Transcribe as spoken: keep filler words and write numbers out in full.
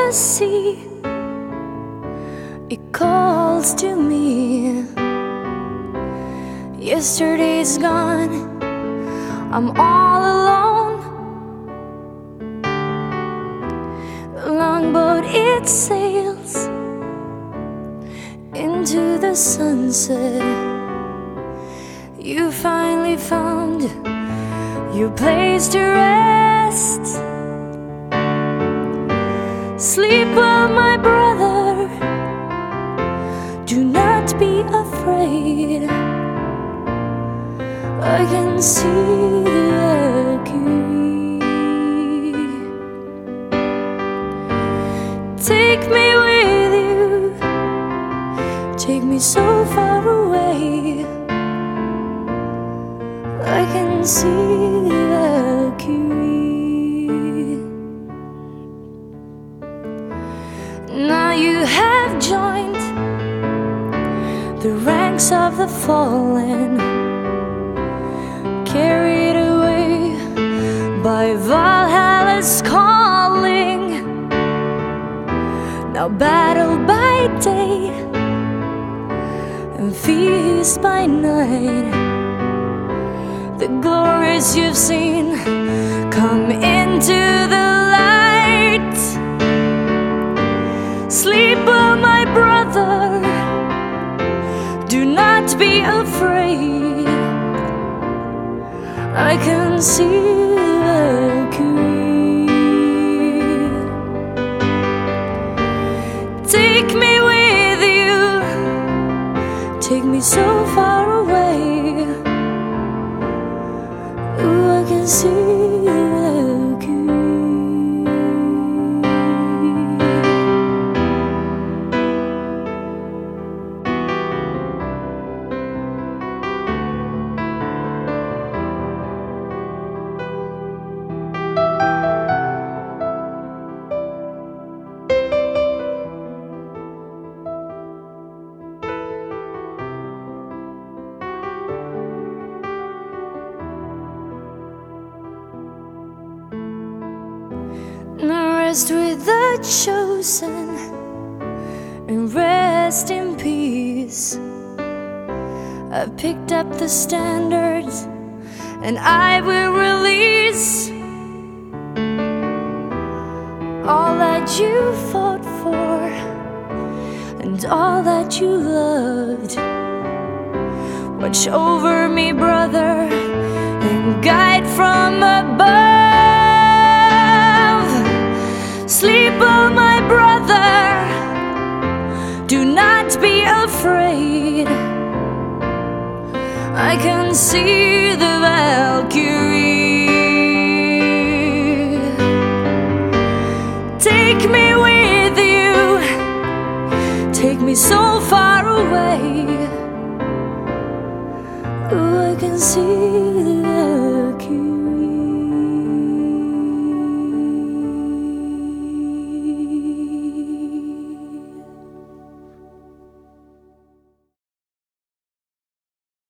the sea, it calls to me. Yesterday's gone, I'm all alone. The longboat, it sails into the sunset. You finally found your place to rest. Sleep well, my brother, do not be afraid. I can see the Valkyrie. Take me with you, take me so far away. I can see the Valkyrie. Now you have joined the ranks of the fallen, carried away by Valhalla's calling. Now battle by day and feast by night. The glories you've seen come into the light. Sleep well, my brother, do not be afraid. I can see the Valkyrie. Take me with you, take me so far away. Ooh, I can see the Valkyrie. Now rest with the chosen and rest in peace. I've picked up the standards and I will release all that you fought for and all that you loved. Watch over me, brother, and guide from above. Sleep well, my brother, do not be afraid. I can see the Valkyrie. Take me with you, take me so far away. Ooh, I can see